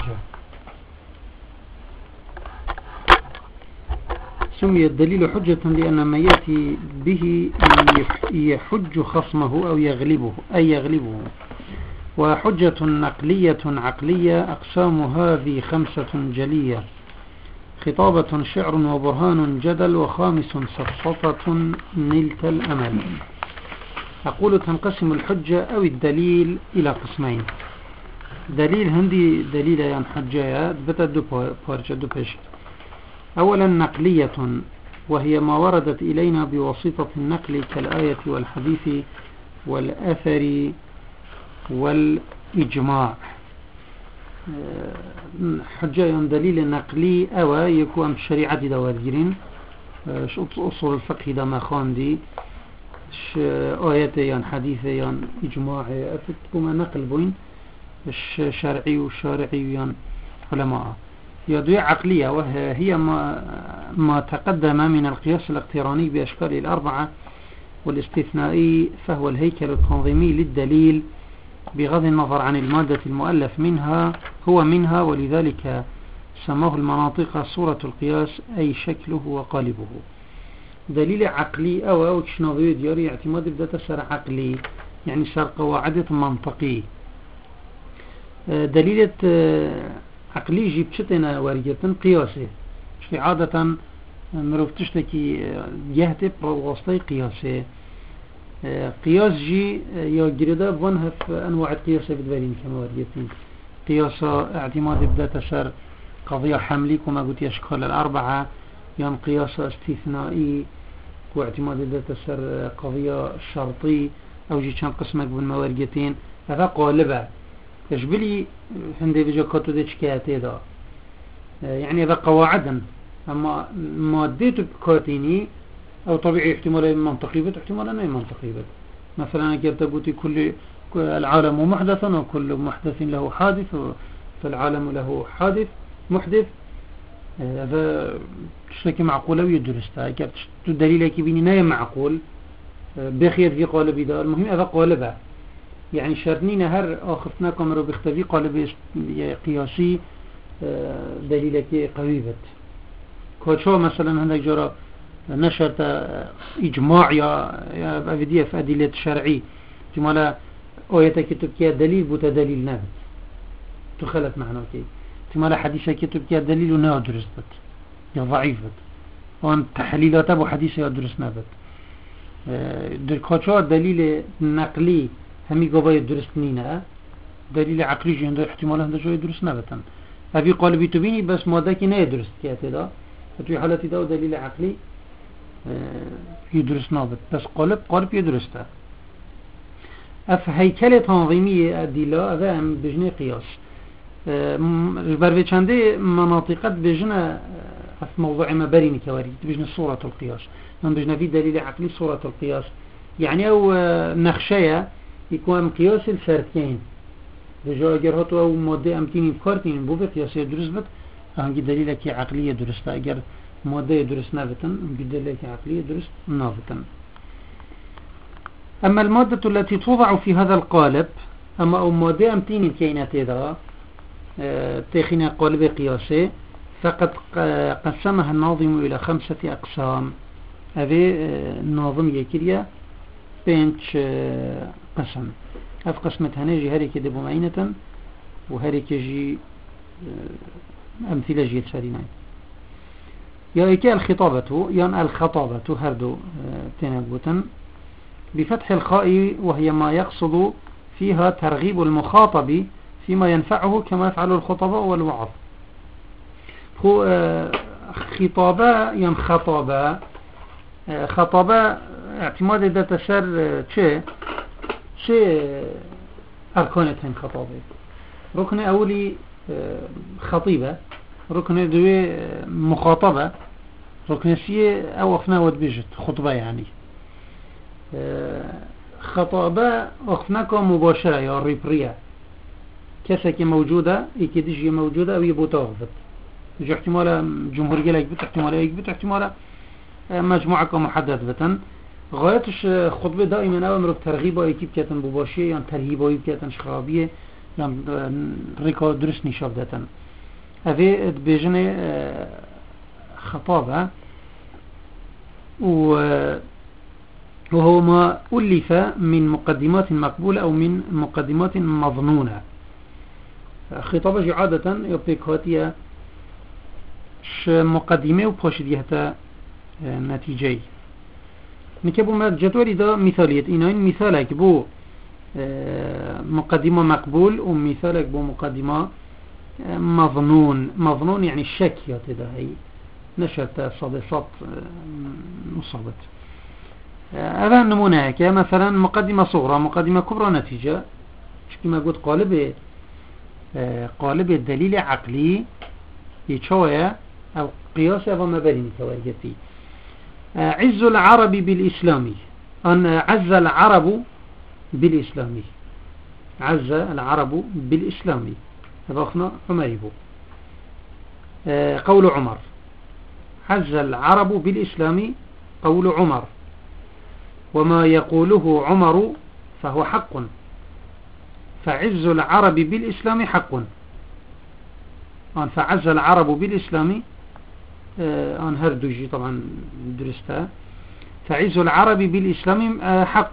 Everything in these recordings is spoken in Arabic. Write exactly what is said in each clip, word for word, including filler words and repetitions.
حجة. سمي الدليل حجة لأن ما يأتي به يحج خصمه أو يغلبه أي يغلبه. وحجة نقلية عقلية أقسام هذه خمسة جلية: خطابة شعر وبرهان جدل وخامس سفسطة نلت الأمل. أقول تنقسم الحجة أو الدليل إلى قسمين: دليل هندي دليل يعني حجايات بتدو بارجة دو بشت. أولا نقلية، وهي ما وردت إلينا بواسطة النقل كالآية والحديث والأثر والإجماع. حجايا دليل نقلي أو يكون الشريعة دوارجرين أصول الفقه دا ما خاندي آيات يعني حديث يعني إجماع أفتكما نقل بوين الشرعي والشارعي يعني علماء. يدوي عقلية، وهي ما, ما تقدم من القياس الاقتراني بأشكال الأربعة والاستثنائي، فهو الهيكل التنظيمي للدليل بغض النظر عن المادة المؤلف منها هو منها، ولذلك سماه المناطق صورة القياس أي شكله وقالبه. دليل عقلي أو أو تشناضي دياري اعتماد بدأت سر عقلي يعني سر قواعد منطقي. دليل عقلي جيبتشتنا وارجتن قياسي في عادة مروف تشتكي يهتب بواسطة قياسي. قياس جي يجرده بونها في أنواع القياس بدبالين كما ورجتين: قياس اعتماد بدأت سر قضية حملي كما قلت أشكال الأربعة، يعني قياس استثنائي واعتماد بدأت سر قضية شرطي أو جي كان قسمك بالموارجتين. هذا قالبه تشبلي هندي بيجا كاتو دي شكاياتي دا يعني هذا قواعدا، أما مادته بكاتيني أو طبيعي احتمالا منطقي بت احتمالا ما منطقي بت. مثلا كيف تقولي كل العالم محدث وكل محدث له حادث فالعالم له حادث محدث، هذا تشتكي معقولة ويدرسها كيف تدليل كيبيني نايم معقول بخير في قالب دا. المهم هذا قالبه يعني شرطنين هر آخرتنا كامرو بيختفي قالب قياسي دليلك قويبت. كوشو مثلا هندك جرى نشرت إجماع يا أبدية في أدلة شرعي تمالا آية كتب كيا دليل بوتا دليل نابت تخلت معنا كي تمالا حديثة كتب كيا دليل ونا درستت يا ضعيفت وان تحليلات أبو حديثة يدرس نابت. در كوشو دليل نقلي همي قضايا درست نينا، دليل عقلي جي عنده احتمال عنده جوي درست نابتن. أبي قالبي تبيني بس ماذا كي نا درست كياتي دا في حالتي دا دليل عقلي يدرس نابت بس قالب قالب يدرسته. اف هيكل تنظيمي أدلة هذا هم بجنة قياس. البروي چنده مناطقات بجنة اف موضوع ما بريني كواري بجنة صورة القياس، من بجنة في دليل عقلي صورة القياس يعني او نخشية يكون قياس الفرقين رجاء اگر هاتو او ماده امتيني بكارتين بو بقياسي درست بد هنگي دليلك عقلية درسته، اگر ماده درست نابتن هنگي دليلك عقلية درست نابتن. اما المادة التي توضع في هذا القالب اما او ماده امتيني كينات اذا تخين قالب قياسي فقد قسمها الناظم الى خمسة اقسام. هذه الناظم يكريا بينش قسم. اف قسمت هنجي هاري كده بمعينة وهاري كجي امثلة جيل سالينين. يا ايكا الخطابة يعني الخطابة هردو تنبوتا بفتح الخاء، وهي ما يقصد فيها ترغيب المخاطب فيما ينفعه كما يفعل الخطباء والوعظ. خطابة يعني خطابة خطابة اعتماد ذات سر چه چه أركانتين خطابة. ركن أولي خطيبة، ركن دوي مخاطبة، ركن سي أوقفنا ودبجت خطبة يعني. خطابة وقفناك مباشرة يا ريبرية كسك موجودة يكديجي موجودة أو يبو تغفت يجي احتمال جمهورية لك بت احتمال يكبت احتمال مجموعة محدد بتن. غايتش خطبة دائما أمر بترغيبه يكيب كاتن مباشرة يعني ترهيبه يكاتن شخابية يعني ريكو درسني شابدة هذه بيجني خطابة وهو ما ألف من مقدمات مقبولة أو من مقدمات مظنونة. خطابة عادة يبقى ش مقدمة وباش ديهتا نتيجة نكبو ما جدولي ده مثالية إنين مثالك بو مقدمة مقبول ومثالك بو مقدمة مظنون. مظنون يعني الشك يتدا هي نشرت صادفات مصابت. هذا النمونة هيك مثلا مقدمة صغرى مقدمة كبرى نتيجة كما قلت قالب قالب الدليل عقلي يتشوية أو قياس أو مبالي متواجدتي. عز العرب بالإسلامي أن عز العرب بالإسلامي عز العرب بالإسلامي هذا أخنا عمريبو. قول عمر عز العرب بالإسلام قول عمر وما يقوله عمر فهو حق فعز العرب بالإسلام حق. أن فعز العرب بالإسلام أن هردجي طبعا درستها فعز العرب بالإسلام حق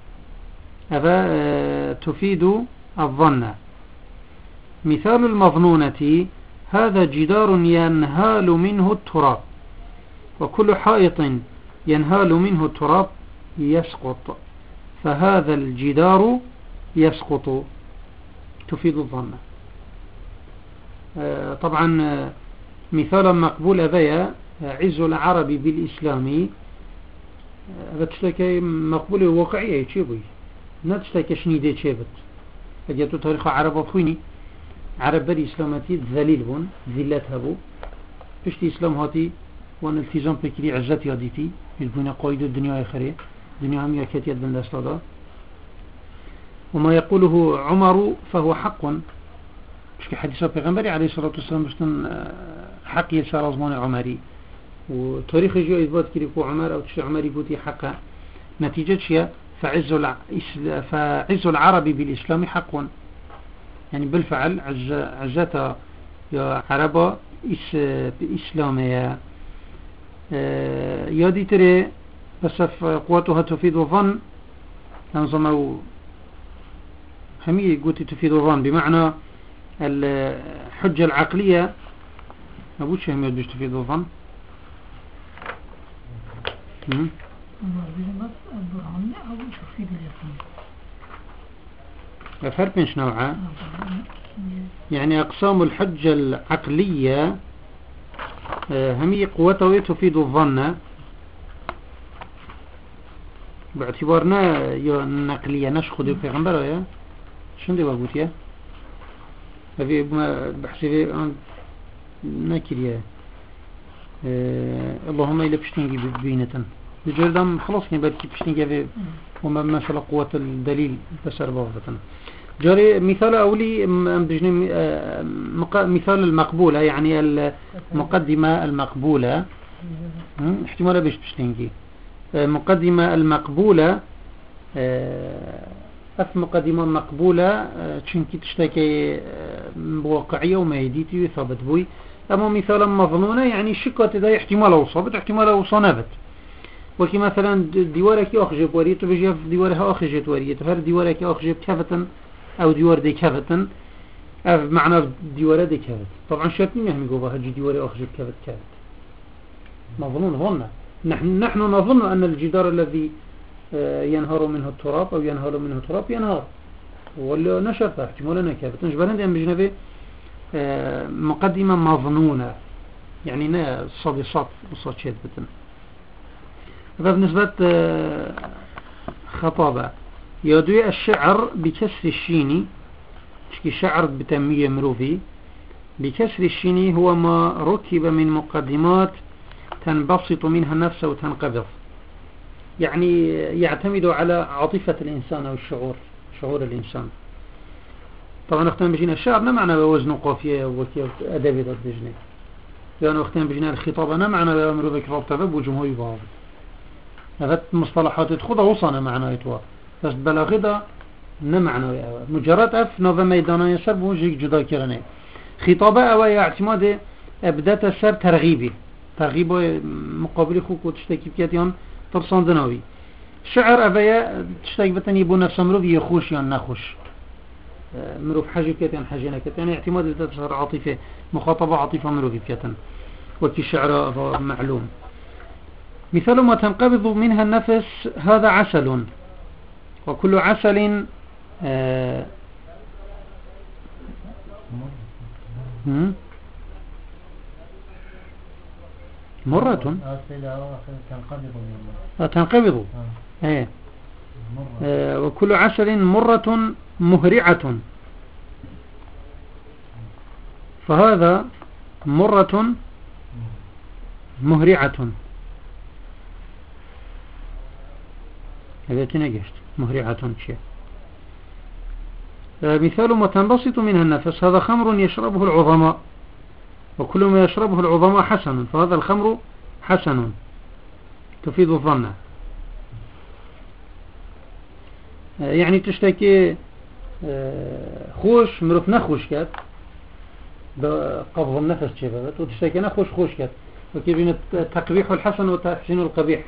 هذا تفيد الظن. مثال المظنونة هذا جدار ينهال منه التراب وكل حائط ينهال منه التراب يسقط فهذا الجدار يسقط تفيد الظن. طبعا مثالا مقبول هذا عز العرب بالإسلام هذا تشتكي مقبول واقعية يتشيبه لا تشتكي شنيدة تشيبت فجأتوا تاريخ عرب وخويني عرب بري إسلاماتي ذليل بون ذلتها بو بشتي إسلام هاتي وان التزام بكري عزت ياديتي يلبون قايد الدنيا آخره الدنيا هم يكتيت بن الأسلادا. وما يقوله عمر فهو حق مش كحديثة بيغنبري عليه الصلاة والسلام بشتن حق يسار أزمان عمري وتاريخ جو إثبات كريكو عمر أو تشي عمري بوتي حقا نتيجة شيء فعز, فعز العرب بالإسلام حق يعني بالفعل عز عزتا يا عربا إسلامية يادي تري بس قوتها تفيد الظن نظموا همية قوتي تفيد الظن بمعنى الحجة العقلية ما بوش همية بيش تفيد الظن فرق بينش نوعا يعني أقسام الحجة العقلية همية قوتها تفيد الظن باعتبارنا النقلية نشخد في غنبرة يا شنو دي بقول يا هذه بحسي نكريا أه اللهم إلا بشتنجي بينة بجردام خلاص يعني بدك بشتنجي وما ما شاء الله قوة الدليل تسر بوضة. جاري مثال أولي بجني مثال المقبولة يعني المقدمة المقبولة احتمال بيش بشتنجي مقدمة المقبولة أف مقدمة مقبولة تشنكي تشتكي بواقعية وما يديتي وثابت بوي. أما مثالا مظنونة يعني شكوة ذا احتمال وصابت احتمال وصنابت وكي مثلا ديوارك أخجب وريت وبيجي في ديوارها أخجت وريت فهر ديوارك أخجب كفتن أو ديوار دي كفتن معنى ديوار دي كفت طبعا شرطين يهم يقول هجي ديواري أخجب كفت كفت مظنون ظن نحن نحن نظن أن الجدار الذي ينهار منه التراب أو ينهار منه التراب ينهار ولا نشرت احتمالنا كفت نجبرنا دي بجنبه مقدمة مظنونة يعني نا صديصات بصوت شد بتن. فبالنسبة خطابة يدوي الشعر بكسر الشيني شكي شعر بتنمية مروفي بكسر الشيني هو ما ركب من مقدمات تنبسط منها النفس وتنقبض يعني يعتمد على عاطفة الإنسان أو الشعور شعور الإنسان. طبعا اختان بجينا الشعر ما معنى بوزن قافية وأدبي ضد بجنة لأنه اختان بجينا الخطابة ما معنى بأمر بكراب تبب وجمهوري بعض هذا مصطلحات تدخل وصنا معنى يتوى بس بلاغدة نمعنوي أو مجرد أف نوفا ميدانا يسر بوجهك جدا كرنه خطابة أو اعتماد أبدأت السر ترغيبي ترغيب مقابل خوك وتشتكي بكاتيان ترسان دناوي شعر أفيا تشتكي بتني يبون نفس مروف يخوش يعني نخوش مروف حاجة كاتيان حاجة نكات يعني اعتماد أبدأت السر عاطفة مخاطبة عاطفة مروف بكاتن وكي شعر معلوم مثال ما تنقبض منها النفس هذا عسل وكل عسل آه مرة تنقبض آه. آه. وكل عسل مرة مهرعة فهذا مرة مهرعة هذا تنجشت مهرعة شيء آه. مثال ما تنبسط منها النفس هذا خمر يشربه العظماء وكل ما يشربه العظماء حسن فهذا الخمر حسن تفيد الظن آه. يعني تشتكي آه. خوش مروف نخوش كات بقبض النفس شبابت وتشتكي نخوش خوش كات وكيف التقبيح الحسن وتحسين القبيح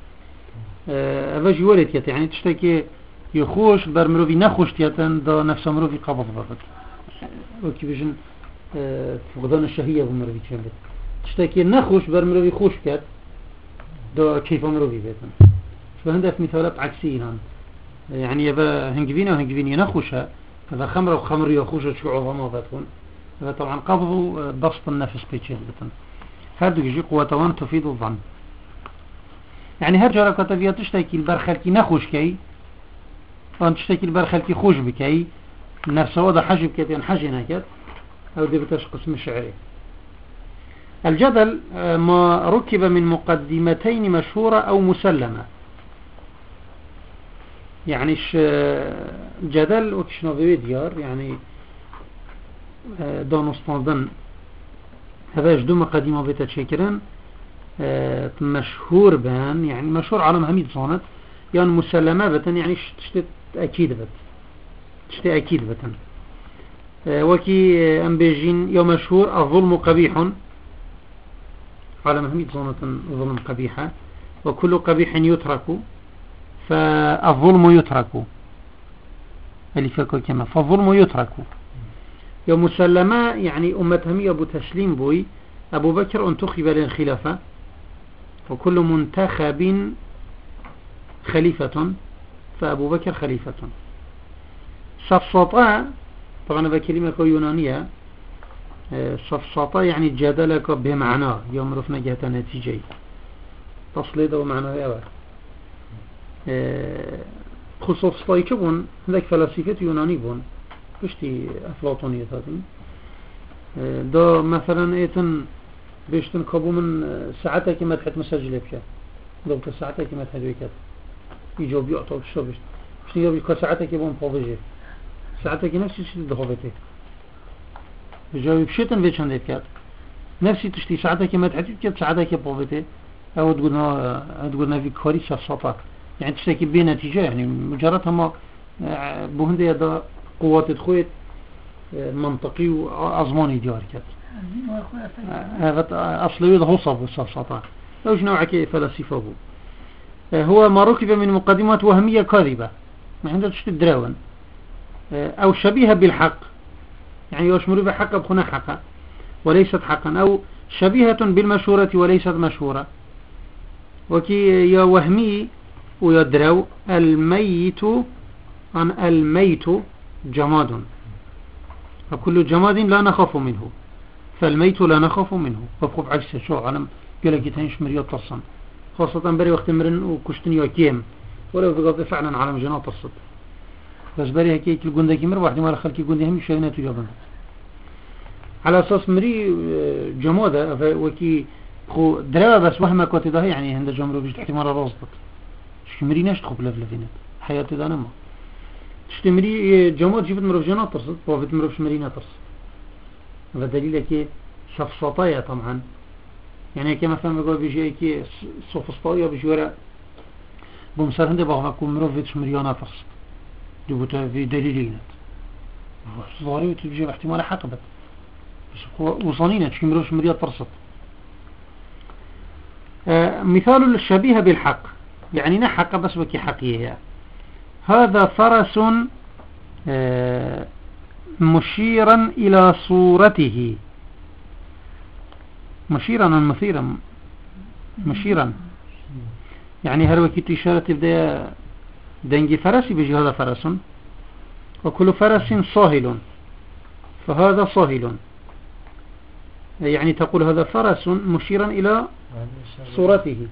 أفاجي ولد كات يعني تشتكي يخوش بر مروفي نخوش كاتن دا نفس مروفي قبض بابت وكيف يجن فقدان الشهية بمروفي كامل تشتكي نخوش بر مروفي خوش كات دا كيف مروفي بيتن فهنده في مثالات عكسية يعني يبا هنجبينة وهنجبينة نخوشها هذا خمر وخمر يخوش شو عظماء باتون هذا طبعا قبضوا بسط النفس بيتشيل بتن هذا يجي قوة تفيد الظن يعني هر جارة كتبية تشتكي البرخلكي نخوش كي وان تشتكي البرخلكي خوش بكي نفس وضع حجب كتين حجنا كت او دي بتش قسم الشعري الجدل ما ركب من مقدمتين مشهورة او مسلمة يعني جدل وكشنو في ديار يعني دانستاندن هذا جدو مقدمة بتشكرن مشهور بان يعني مشهور على مهميد صانت يعني مسلمة بتن يعني تشتت أكيد بت تشتت أكيد بتن وكي أنبيجين يوم مشهور الظلم قبيح على مهميد صانت الظلم قبيحة وكل قبيح يترك فالظلم يترك اللي فيكو كما فالظلم يترك يوم مسلمة يعني أمتهم أبو تسليم بوي أبو بكر انتخب للخلافة وكل منتخب خليفة فأبو بكر خليفة صفصطاء طبعا بكلمة يونانية صفصطاء يعني جادلك بمعنى يوم رفنا جهة نتيجة تصليد ومعنى أول خصوص صفصطاء بون ذاك فلسفة يوناني بون بشتي أفلاطونية هذين ده مثلا ايتن بيشتن كابو من ساعتها كما تحت مسجل بك لو كساعتها كما تحت بك يجوب يعطوا شو بيشت شنو يجوب كساعتها كيبون بوفيجي ساعتها كي نفسي تشتي دخوبتي يجوب بشيتن بيشان ديك نفسي تشتي ساعتها كما تحت بك ساعتها كي بوفيتي او تقولنا تقولنا في كوري شفصطات يعني تشتكي بين نتيجة يعني مجرد ما بوهندي هذا قوات تخويت منطقي وأزماني ديار كات هذا أصلي هذا هو صف الصفصطة لوش نوع كي فلسفة بو هو ما ركب من مقدمات وهمية كاذبة ما عندها تشتد دراون أو شبيهة بالحق يعني يشمر بحق بخنا حقا وليست حقا أو شبيهة بالمشهورة وليست مشهورة وكي يا وهمي ويدرو الميت عن الميت جماد فكل جماد لا نخاف منه فالميت لا نخاف منه فبخوف عجسة شو علم قال لك تنش مريض تصن خاصة بري وقت مرن وكشتن يوكيم ولو بقى فعلا على مجنات الصد بس بري هكي تلقون ذاك مر واحد ما خلكي يقول هم شغناته جابن على أساس مري جمادة وكي خو درا بس وهما كوتي يعني هند جمرو بيجت احتمال رازبط شو مري ناش تخوف لفلفينات حياتي ده نما تشتمري جماد جبت مروف جنات ترصد وفت مروف شمرينا ترصد هذا دليل كي شفصطايا طبعا يعني كما فهم يقول بيجي كي صفصطايا بيجي وراء بمسار هندي بغاكم مروف شمريانا ترصد دبوتا في دليلينات ظاهري وتجيب احتمال حقبت بس وصانينا تشكي مروش مريض فرصت. آه مثال الشبيه بالحق يعني نحق بس بكي حقيقية. هذا فرس آه مشيرا إلى صورته مشيرا مثيرا مشيرا يعني هل وكيت إشارة بدأ دنجي فرسي بيجي هذا فرس وكل فرس صاهل فهذا صاهل يعني تقول هذا فرس مشيرا إلى صورته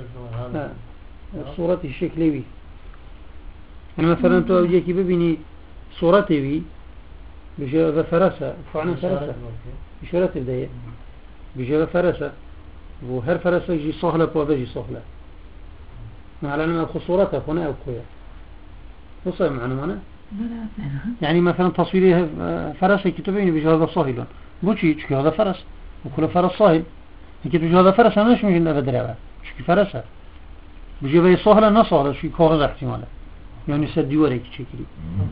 صورته شكلي يعني مثلا تو يجي ببيني صورته بيجي هذا فرس فعلا فرس إشارة بدأ بيجي هذا فرس وهر فرس يجي صهلة وبيجي صهلة مع العلم أخو صورته هنا أو كوية وصي معنا معنا يعني مثلا تصويري فرس كتبيني بيجي هذا صاهل بوشي تشكي هذا فرس وكل فرس صاهل كتب هذا فرس أنا مش ممكن أبدر على تشكي فرسه بيجي بي صهلة نصهلة شكي كورة احتماله يعني سدي وريك شكلي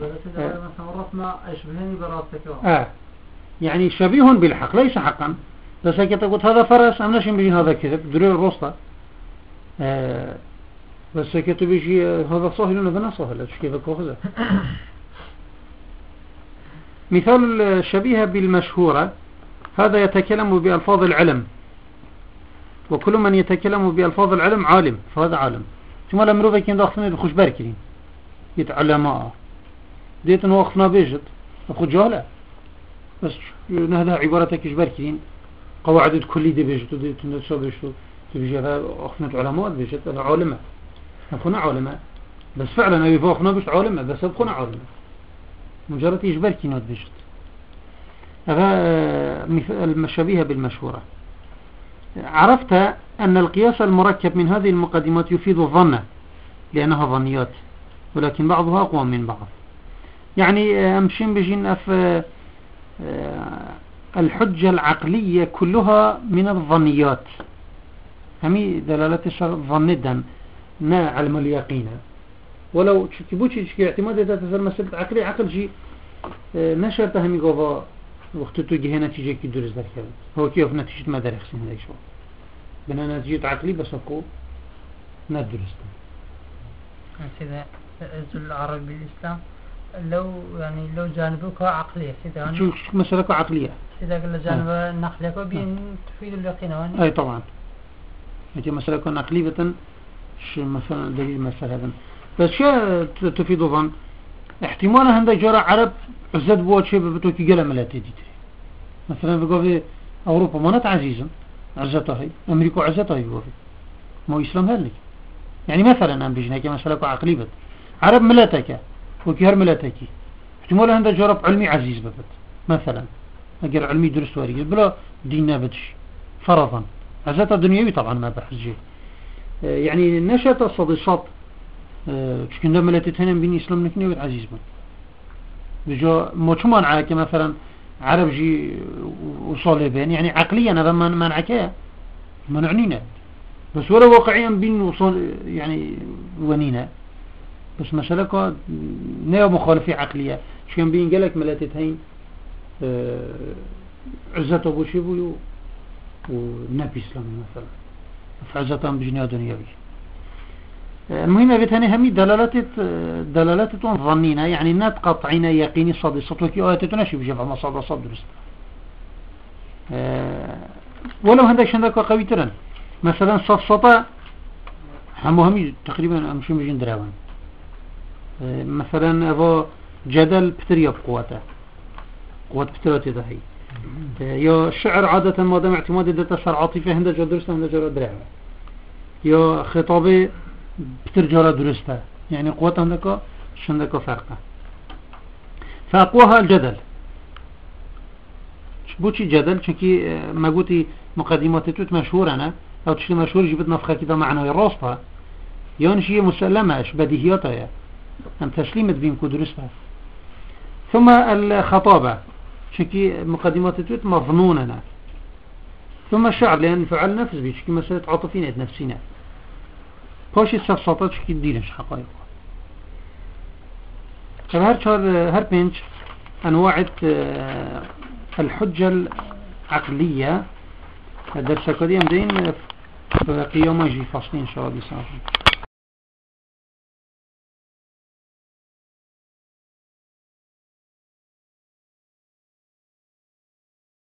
آه يعني شبيه بالحق ليس حقا بس كتقول هذا فرس أنا مش ممكن هذا كذب دري الرصة آه بس كتب يجي هذا صاهل وهذا نصهلة شكي بكوخزة. مثال الشبيه بالمشهورة هذا يتكلم بألفاظ العلم وكل من يتكلم بألفاظ العلم عالم فهذا عالم ثم لم يروبك يندخلنا بخش باركين يتعلماء ديت نوقفنا بيجت أخو جهلة بس هذا عبارتك إيش باركين قواعد كل دي بيجت وديت نسوا بيجت تبيجي هذا أخنا علماء بيجت هذا علماء أخونا علماء بس فعلا أبي فوقنا بيجت علماء بس أخونا علماء مجرد إيش باركين ود بيجت. هذا المشابيه بالمشهورة. عرفت أن القياس المركب من هذه المقدمات يفيد الظن لأنها ظنيات ولكن بعضها أقوى من بعض. يعني أمشين بجين في الحجة العقلية كلها من الظنيات همي دلالة الظن نا علم اليقين ولو تشكيبوشي تشكي اعتماد إذا تسأل مسألة عقلية عقل شيء نشرتها همي قضاء وقت تجي هنا نتيجة كي درس ذلك هو كيف نتيجة ما درس هنا شو بنا نتيجة عقلي بس أقول ندرس سيدا عز العرب بالإسلام لو يعني لو جانبك عقلية سيدا شو مسألة عقلية سيدا قال جانب النقلية بين تفيد اليقين واني أي طبعا هذه مسألة عقلية شو مثلا دليل مسألة هذا بس شو تفيد ظن احتمالا هندا جرى عرب عزت بوات شيء بتوكي قلم لا تدي مثلا بقول في أوروبا ما نت عزيزا عزتها هي أمريكا عزتها هي بقول ما إسلام هلك يعني مثلا أم بيجنا كمسألة عقلية عرب ملاتك وكهر ملاتك احتمالا هندا جرى علمي عزيز ببت مثلا أجر علمي درس واري بلا ديننا بدش فرضا عزتها دنيوي طبعا ما بحجي يعني نشأت الصديصات كنا ملاتتهن بين إسلام نكني عزيز من بجا مجموعا عاك مثلا عرب جي وصالبين يعني عقليا هذا ما منعكاه منعنينا بس ولا واقعيا بين وصال يعني ونينا بس مسألة نيو مخالفة عقلية شكن بين قالك ملاتتهن عزت أبو شبو ونبي إسلام مثلا فعزتهم بجنيا دنيوي. المهم بتاني همي دلالات دلالات ظنينا يعني نات قطعنا يقيني صدي صوتك آياتنا شي بجمع ما صاد صاد درست أه ولو هندك عندك قوي ترن مثلا صفصطة هم همي تقريبا مش بيجين دراوان أه مثلا أبو جدل بتريا بقوته قوة بتراتي ده هي أه يا الشعر عادة ما دام اعتماد ده تسر عاطفة هندك درست هندك دراوان يا خطابي بترجع درسته يعني قوتها عندك شندك فرقه فأقواها الجدل بوشي جدل شكي ما قلتي مقدمات توت مشهور أنا أو تشي مشهور جبت نفخة كده معنوي راستها يعني شيء مسلمة بديهياتها أن تسليمت بينكو درستها ثم الخطابة شكي مقدمات توت مظنون أنا ثم الشعر لأن فعل نفس بي شكي مسألة عاطفين نفسينا باش السفسطات شكي الدينش حقائق هر چهار هر پنج أنواع الحجة العقلية درس كريم دين قيامة جي فصلين إن شاء الله.